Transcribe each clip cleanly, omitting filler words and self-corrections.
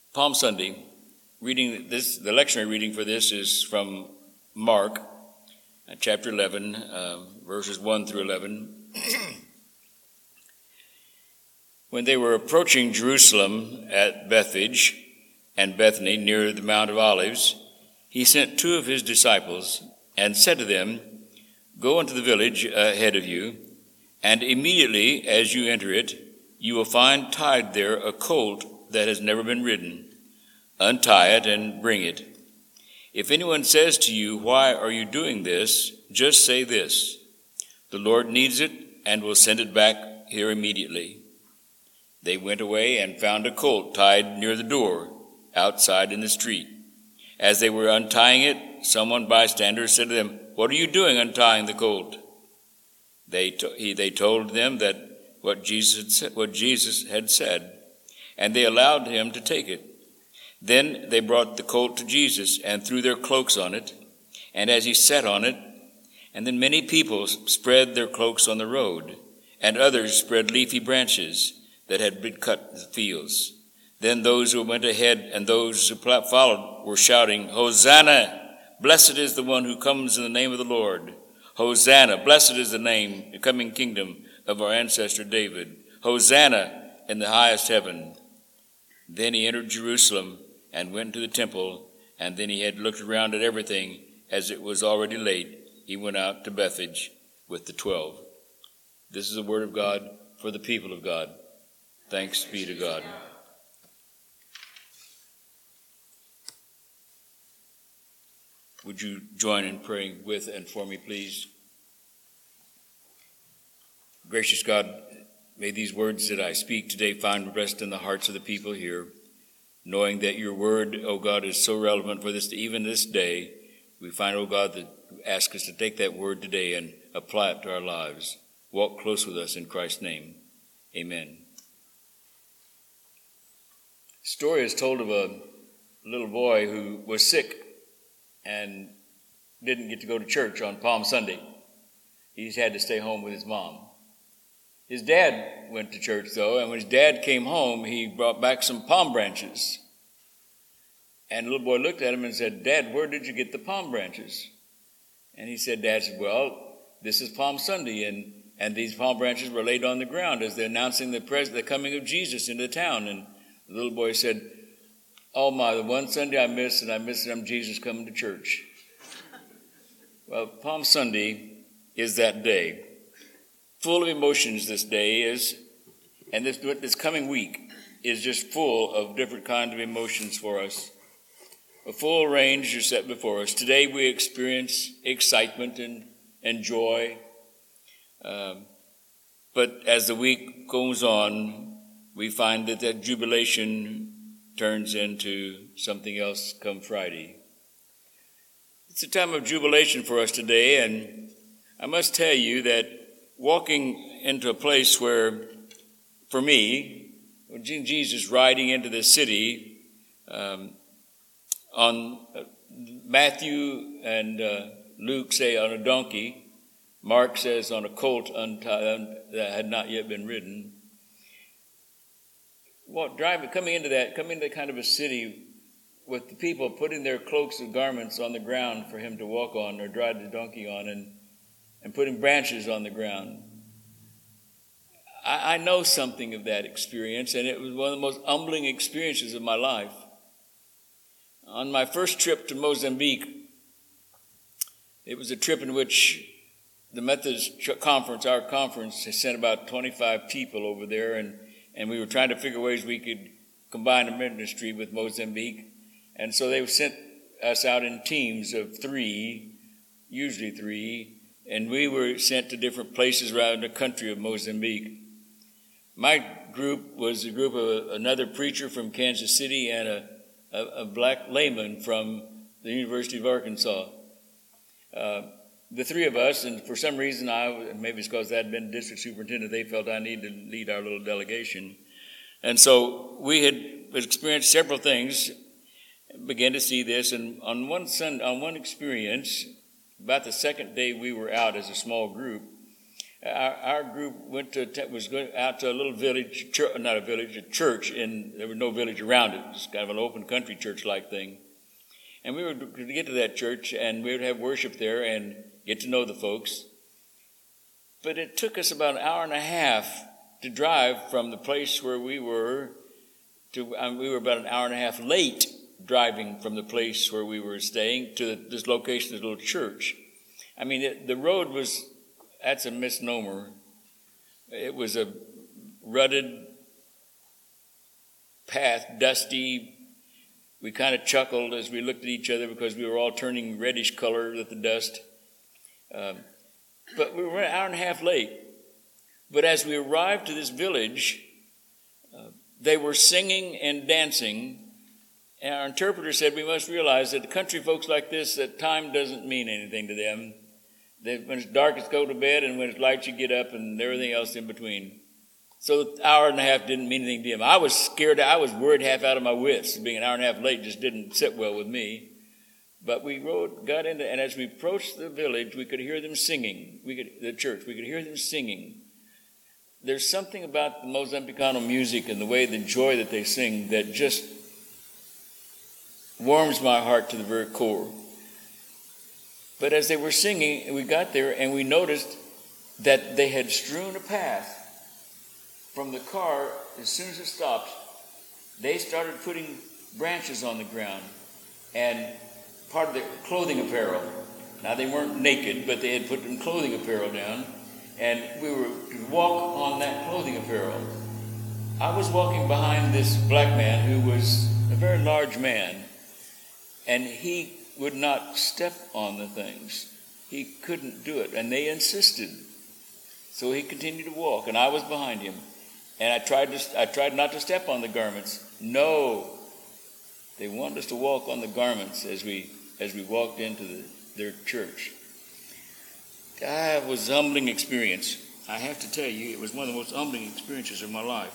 Palm Sunday, the lectionary reading for this is from Mark, chapter 11, verses 1 through 11. When they were approaching Jerusalem at Bethphage and Bethany near the Mount of Olives, he sent two of his disciples and said to them, "Go into the village ahead of you, and immediately as you enter it, you will find tied there a colt that has never been ridden. Untie it and bring it. If anyone says to you, 'Why are you doing this?' just say this, 'The Lord needs it and will send it back here immediately.'" They went away and found a colt tied near the door, outside in the street. As they were untying it, someone bystander said to them, "What are you doing untying the colt?" They told them that what Jesus had said, and they allowed him to take it. Then they brought the colt to Jesus and threw their cloaks on it, and as he sat on it, and then many people spread their cloaks on the road, and others spread leafy branches that had been cut in the fields. Then those who went ahead and those who followed were shouting, "Hosanna! Blessed is the one who comes in the name of the Lord. Hosanna! Blessed is the coming kingdom of our ancestor David. Hosanna in the highest heaven." Then he entered Jerusalem and went to the temple, and then he had looked around at everything. As it was already late, he went out to Bethphage with the 12. This is the word of God for the people of God. Thanks be to God. Would you join in praying with and for me, please? Gracious God, may these words that I speak today find rest in the hearts of the people here, knowing that your word, O God, is so relevant for even this day. We find, O God, that you ask us to take that word today and apply it to our lives. Walk close with us in Christ's name. Amen. The story is told of a little boy who was sick and didn't get to go to church on Palm Sunday. He had to stay home with his mom. His dad went to church, though, and when his dad came home, he brought back some palm branches. And the little boy looked at him and said, "Dad, where did you get the palm branches?" And he said, Dad said, "Well, this is Palm Sunday, and these palm branches were laid on the ground as they're announcing the coming of Jesus into town." And the little boy said, "Oh my, the one Sunday I missed, and I missed it, I'm Jesus coming to church." Well, Palm Sunday is that day. Full of emotions this day is, and this coming week is just full of different kinds of emotions for us. A full range is set before us. Today we experience excitement and joy. But as the week goes on, we find that jubilation turns into something else come Friday. It's a time of jubilation for us today, and I must tell you that walking into a place where, for me, Jesus riding into the city on Matthew and Luke say on a donkey, Mark says on a colt that had not yet been ridden. Coming into that kind of a city with the people putting their cloaks and garments on the ground for him to walk on or drive the donkey on, and putting branches on the ground. I know something of that experience, and it was one of the most humbling experiences of my life. On my first trip to Mozambique, it was a trip in which the Methodist conference, our conference, has sent about 25 people over there, and we were trying to figure ways we could combine the ministry with Mozambique. And so they sent us out in teams of usually three, and we were sent to different places around the country of Mozambique. My group was a group of another preacher from Kansas City and a black layman from the University of Arkansas. The three of us, and for some reason, maybe it's because I had been district superintendent, they felt I needed to lead our little delegation. And so we had experienced several things, began to see this, and on one experience, about the second day we were out as a small group, Our group was going out to a little village, not a village, a church. There was no village around it. It was kind of an open country church-like thing. And we were to get to that church, and we would have worship there and get to know the folks. But it took us about an hour and a half to drive from the place where we were to. We were about an hour and a half late driving from the place where we were staying to this location, this little church. I mean, the road was. That's a misnomer. It was a rutted path, dusty. We kind of chuckled as we looked at each other because we were all turning reddish color with the dust. But we were an hour and a half late. But as we arrived to this village, they were singing and dancing. And our interpreter said we must realize that country folks like this, that time doesn't mean anything to them. When it's dark, it's go to bed, and when it's light, you get up, and everything else in between. So the hour and a half didn't mean anything to him. I was scared. I was worried half out of my wits. Being an hour and a half late just didn't sit well with me. But we got into, and as we approached the village, we could hear them singing. The church, we could hear them singing. There's something about the Mozambicano music and the way, the joy that they sing that just warms my heart to the very core. But as they were singing, we got there and we noticed that they had strewn a path from the car. As soon as it stopped, they started putting branches on the ground and part of their clothing apparel. Now, they weren't naked, but they had put some clothing apparel down, and we were to walk on that clothing apparel. I was walking behind this black man who was a very large man, and he would not step on the things. He couldn't do it, and they insisted. So he continued to walk, and I was behind him. And I tried not to step on the garments. No, they wanted us to walk on the garments as we walked into their church. It was a humbling experience. I have to tell you, it was one of the most humbling experiences of my life.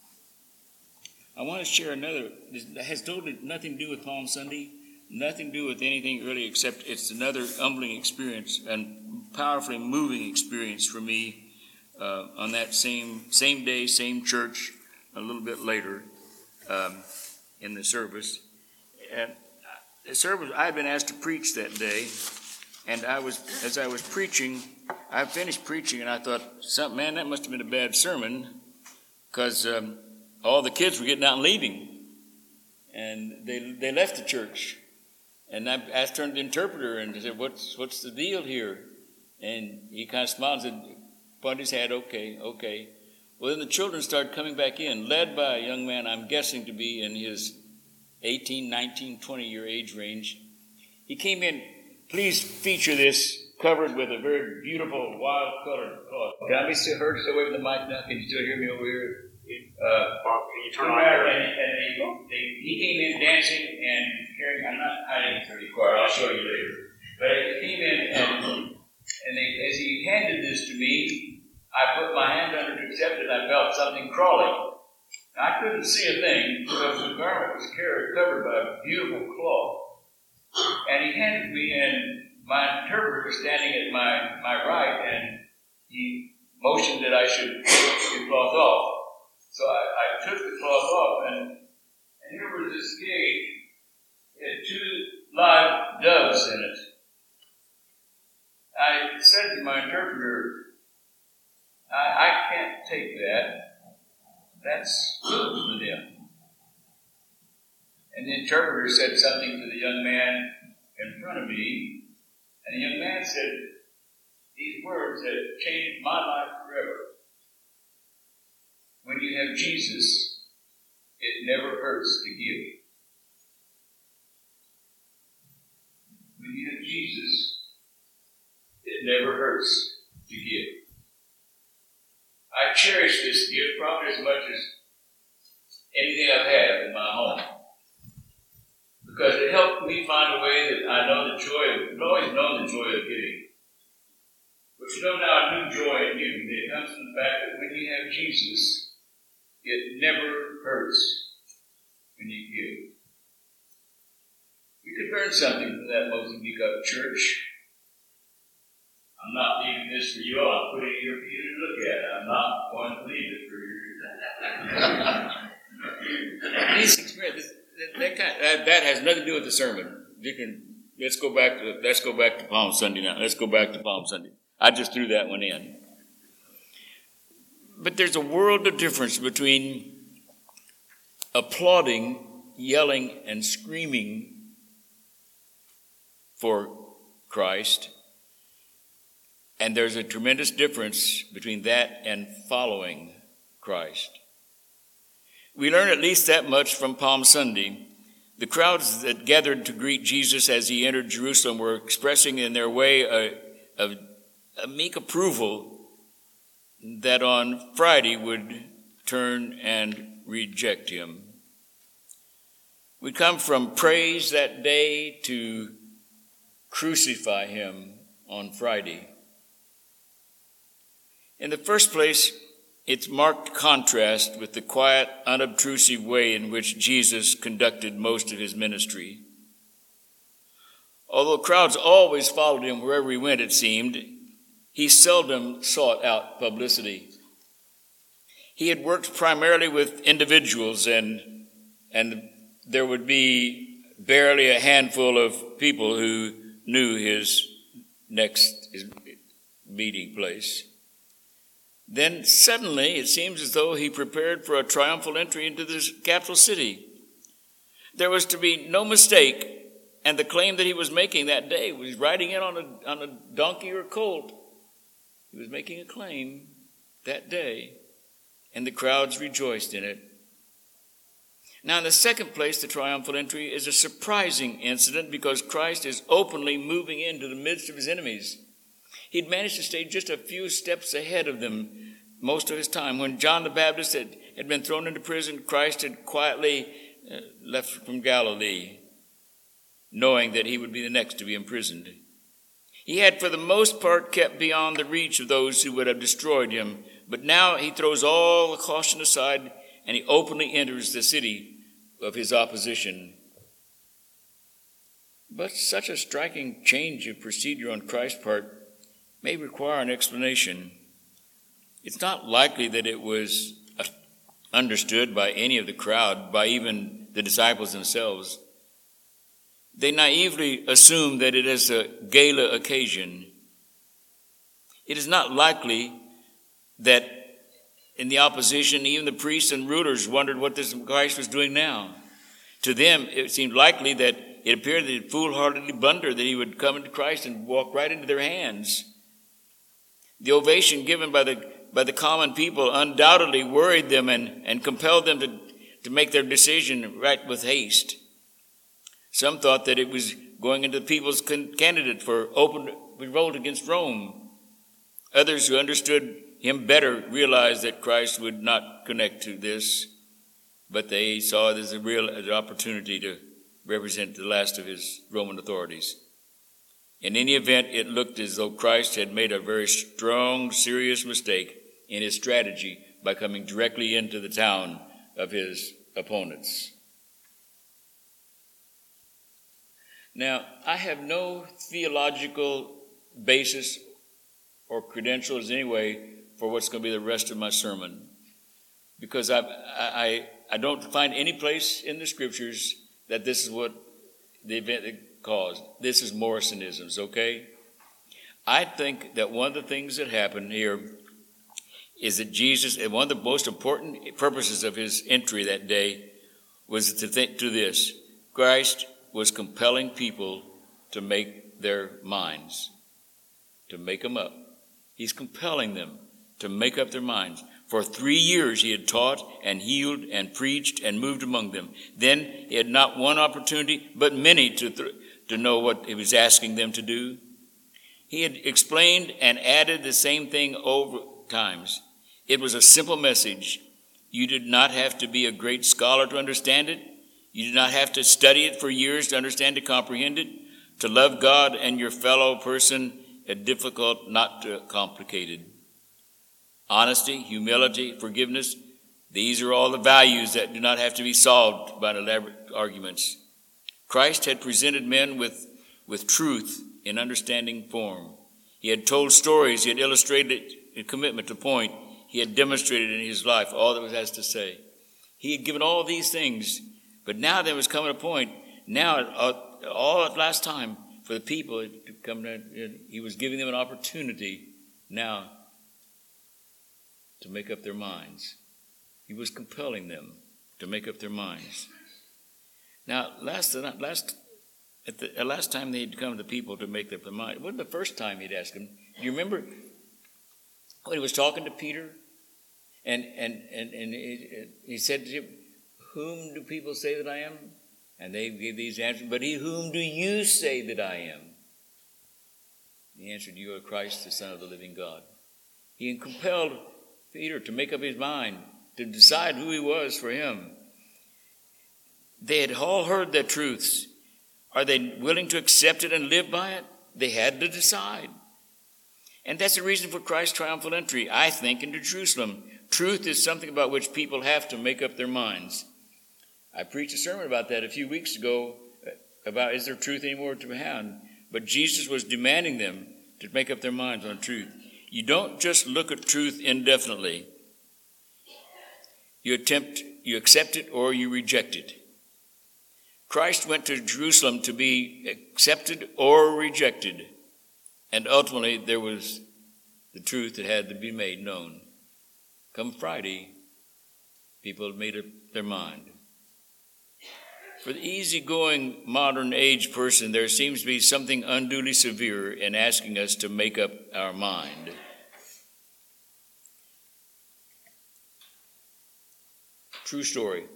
I want to share another. It has totally nothing to do with Palm Sunday. Nothing to do with anything really, except it's another humbling experience and powerfully moving experience for me on that same day, same church, a little bit later in the service. And the service, I had been asked to preach that day, and as I was preaching, I finished preaching, and I thought, man, that must have been a bad sermon, because all the kids were getting out and leaving, and they left the church. And I turned to the interpreter and said, what's the deal here? And he kind of smiled and said, pointed his head, okay. Well, then the children started coming back in, led by a young man I'm guessing to be in his 18, 19, 20-year age range. He came in, please feature this, covered with a very beautiful, wild-colored cloth. Can I be still heard? Still away from the mic now? Can you still hear me over here? Can you turn on he came in dancing and carrying. I'm not hiding it from you, Carl. I'll show you later. But he came in and as he handed this to me, I put my hand under to accept it. I felt something crawling. I couldn't see a thing because the garment was covered by a beautiful cloth. And he handed me, and my interpreter was standing at my right, and he motioned that I should take the cloth off. So I took the cloth off, and here was this cage. It had 2 live doves in it. I said to my interpreter, I can't take that. That's food for them. And the interpreter said something to the young man in front of me, and the young man said these words that changed my life forever. When you have Jesus, it never hurts to give. When you have Jesus, it never hurts to give. I cherish this gift probably as much as anything I've had in my home, because it helped me find a way that I know the joy of. I've always known the joy of giving. But you know now a new joy in giving that comes from the fact that when you have Jesus, it never hurts when you give. We could learn something from that Mozambique church. I'm not leaving this for you all. I'm putting it here for you to look at. I'm not going to leave it for you. These experiences, that has nothing to do with the sermon. Let's go back to Palm Sunday now. Let's go back to Palm Sunday. I just threw that one in. But there's a world of difference between applauding, yelling, and screaming for Christ, and there's a tremendous difference between that and following Christ. We learn at least that much from Palm Sunday. The crowds that gathered to greet Jesus as he entered Jerusalem were expressing in their way a meek approval that on Friday would turn and reject him. We come from praise that day to crucify him on Friday. In the first place, it's marked contrast with the quiet, unobtrusive way in which Jesus conducted most of his ministry. Although crowds always followed him wherever he went, it seemed, he seldom sought out publicity. He had worked primarily with individuals, and there would be barely a handful of people who knew his meeting place. Then suddenly it seems as though he prepared for a triumphal entry into the capital city. There was to be no mistake, and the claim that he was making that day was riding in on a donkey or a colt. He was making a claim that day, and the crowds rejoiced in it. Now, in the second place, the triumphal entry is a surprising incident because Christ is openly moving into the midst of his enemies. He'd managed to stay just a few steps ahead of them most of his time. When John the Baptist had been thrown into prison, Christ had quietly left from Galilee, knowing that he would be the next to be imprisoned. He had, for the most part, kept beyond the reach of those who would have destroyed him, but now he throws all the caution aside and he openly enters the city of his opposition. But such a striking change of procedure on Christ's part may require an explanation. It's not likely that it was understood by any of the crowd, by even the disciples themselves. They naively assume that it is a gala occasion. It is not likely that in the opposition, even the priests and rulers wondered what this Christ was doing now. To them, it seemed likely that it appeared that he'd foolhardily blunder, that he would come into Christ and walk right into their hands. The ovation given by the common people undoubtedly worried them and compelled them to make their decision right with haste. Some thought that it was going into the people's candidate for open revolt against Rome. Others who understood him better realized that Christ would not connect to this, but they saw it as a real opportunity to represent the last of his Roman authorities. In any event, it looked as though Christ had made a very strong, serious mistake in his strategy by coming directly into the town of his opponents. Now, I have no theological basis or credentials anyway for what's going to be the rest of my sermon, because I don't find any place in the scriptures that this is what the event caused. This is Morrisonisms, okay? I think that one of the things that happened here is that Jesus, and one of the most important purposes of his entry that day was to think to this: Christ was compelling people to make their minds, to make them up. He's compelling them to make up their minds. For 3 years he had taught and healed and preached and moved among them. Then he had not one opportunity, but many to know what he was asking them to do. He had explained and added the same thing over times. It was a simple message. You did not have to be a great scholar to understand it. You did not have to study it for years to understand and comprehend it. To love God and your fellow person is difficult, not too complicated. Honesty, humility, forgiveness, these are all the values that do not have to be solved by elaborate arguments. Christ had presented men with truth in understanding form. He had told stories. He had illustrated a commitment to point. He had demonstrated in his life all that was has to say. He had given all these things, but now there was coming a point. Now, all at last time for the people to come down, he was giving them an opportunity now to make up their minds. He was compelling them to make up their minds. Now, last time they'd come to the people to make up their mind, it wasn't the first time he'd asked them. Do you remember when he was talking to Peter? And he said to him, "Whom do people say that I am?" And they gave these answers. "But whom do you say that I am?" He answered, "You are Christ, the Son of the living God." He compelled Peter to make up his mind, to decide who he was for him. They had all heard the truths. Are they willing to accept it and live by it? They had to decide. And that's the reason for Christ's triumphal entry, I think, into Jerusalem. Truth is something about which people have to make up their minds. I preached a sermon about that a few weeks ago, about is there truth anymore to be had? But Jesus was demanding them to make up their minds on truth. You don't just look at truth indefinitely. You accept it or you reject it. Christ went to Jerusalem to be accepted or rejected. And ultimately, there was the truth that had to be made known. Come Friday, people had made up their mind. For the easygoing modern age person, there seems to be something unduly severe in asking us to make up our mind. True story.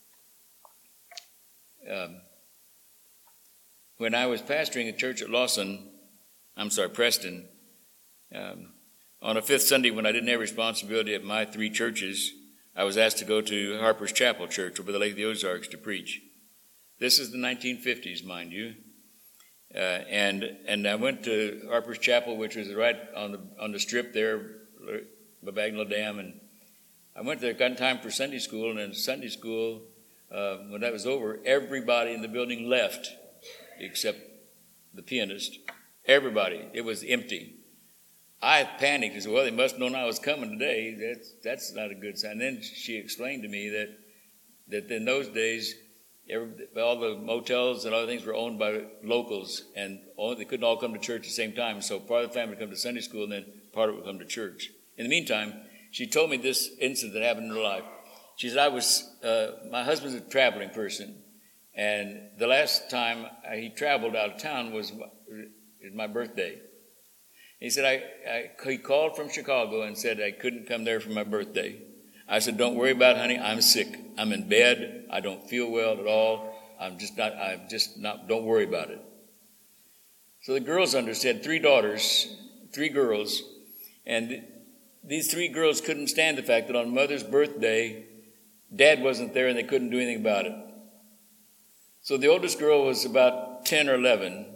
When I was pastoring a church at Preston, on a fifth Sunday when I didn't have responsibility at my three churches, I was asked to go to Harper's Chapel Church over the Lake of the Ozarks to preach. This is the 1950s, mind you. And I went to Harper's Chapel, which was right on the strip there by Bagnell Dam. And I went there, got in time for Sunday school. And in Sunday school, when that was over, everybody in the building left except the pianist. Everybody. It was empty. I panicked and said, well, they must have known I was coming today. That's not a good sign. And then she explained to me that in those days, all the motels and other things were owned by locals, and they couldn't all come to church at the same time. So part of the family would come to Sunday school, and then part of it would come to church. In the meantime, she told me this incident that happened in her life. She said, my husband's a traveling person, and the last time he traveled out of town was my birthday. He said, he called from Chicago and said I couldn't come there for my birthday. I said, don't worry about it, honey. I'm sick. I'm in bed. I don't feel well at all. I'm just not, don't worry about it. So the girls understood, 3 daughters, 3 girls, and these 3 girls couldn't stand the fact that on Mother's birthday, Dad wasn't there and they couldn't do anything about it. So the oldest girl was about 10 or 11.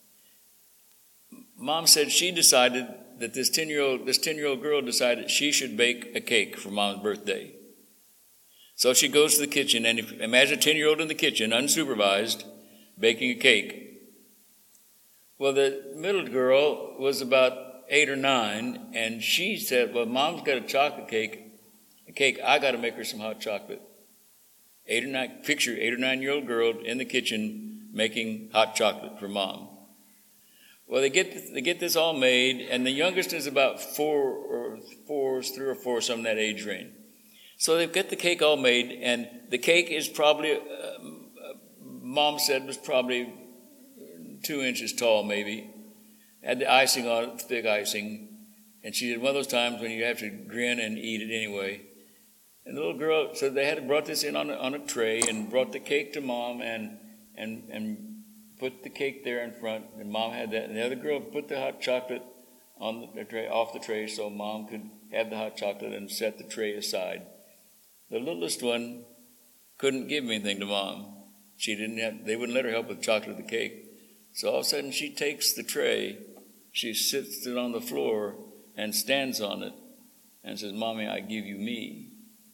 Mom said she decided that this 10-year-old girl decided she should bake a cake for Mom's birthday. So she goes to the kitchen, and imagine a 10-year-old in the kitchen, unsupervised, baking a cake. Well, the middle girl was about 8 or 9, and she said, well, Mom's got a chocolate cake, I got to make her some hot chocolate. 8 or 9, picture 8 or 9-year-old girl in the kitchen making hot chocolate for Mom. Well, they get this all made, and the youngest is about 3 or 4, some in that age range. So they've got the cake all made, and the cake is probably, Mom said, was probably 2 inches tall, maybe. Had the icing on it, thick icing, and she did one of those times when you have to grin and eat it anyway. And the little girl, so they had brought this in on a tray and brought the cake to Mom and put the cake there in front, and Mom had that. And the other girl put the hot chocolate on the tray, off the tray, so Mom could have the hot chocolate and set the tray aside. The littlest one couldn't give anything to Mom. They wouldn't let her help with chocolate or the cake. So all of a sudden she takes the tray, she sits it on the floor and stands on it and says, Mommy, I give you me.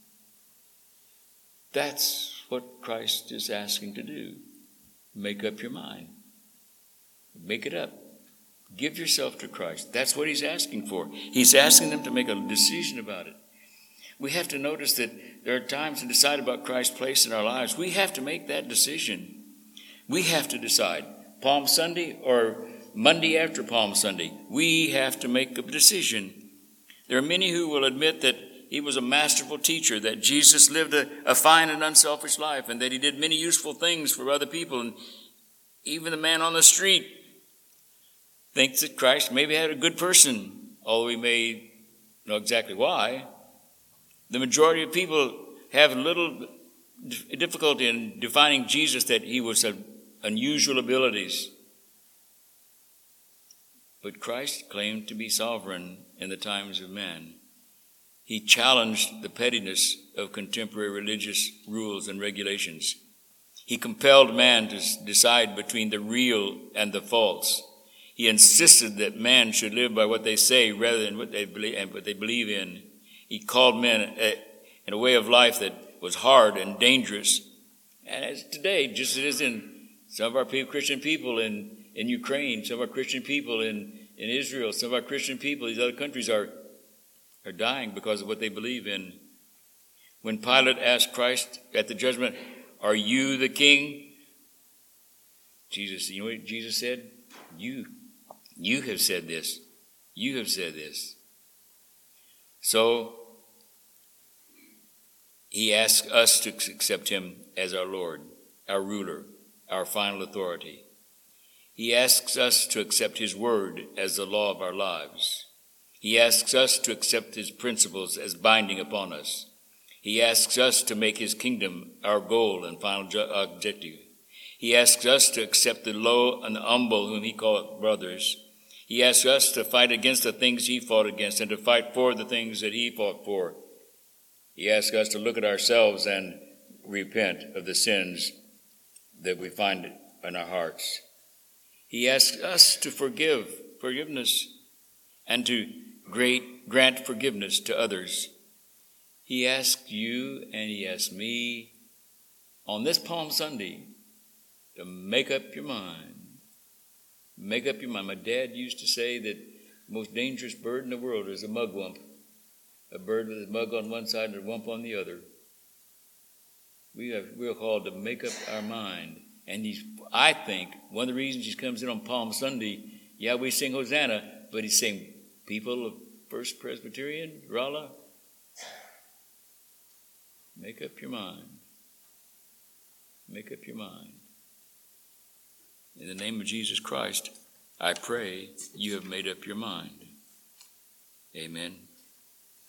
That's what Christ is asking to do. Make up your mind. Make it up. Give yourself to Christ. That's what he's asking for. He's asking them to make a decision about it. We have to notice that there are times to decide about Christ's place in our lives. We have to make that decision. We have to decide. Palm Sunday or Monday after Palm Sunday, we have to make a decision. There are many who will admit that he was a masterful teacher, that Jesus lived a fine and unselfish life, and that he did many useful things for other people. And even the man on the street thinks that Christ maybe had a good person, although we may know exactly why. The majority of people have little difficulty in defining Jesus, that he was of unusual abilities. But Christ claimed to be sovereign in the times of man. He challenged the pettiness of contemporary religious rules and regulations. He compelled man to decide between the real and the false. He insisted that man should live by what they say rather than what they believe in. He called men in a way of life that was hard and dangerous. And as today, just as it is in some of our Christian people in Ukraine, some of our Christian people in Israel, some of our Christian people, these other countries are dying because of what they believe in. When Pilate asked Christ at the judgment, "Are you the king?" You know what Jesus said? You have said this. You have said this. So he asks us to accept him as our Lord, our ruler, our final authority. He asks us to accept his word as the law of our lives. He asks us to accept his principles as binding upon us. He asks us to make his kingdom our goal and final objective. He asks us to accept the low and the humble, whom he called brothers. He asks us to fight against the things he fought against and to fight for the things that he fought for. He asks us to look at ourselves and repent of the sins that we find in our hearts. He asks us to forgiveness, and to grant forgiveness to others. He asks you and he asks me on this Palm Sunday to make up your mind. Make up your mind. My dad used to say that the most dangerous bird in the world is a mugwump. A bird with a mug on one side and a wump on the other. We're called to make up our mind. And I think one of the reasons he comes in on Palm Sunday, we sing Hosanna, but he's saying, people of First Presbyterian, Rolla, make up your mind. Make up your mind. In the name of Jesus Christ, I pray you have made up your mind. Amen.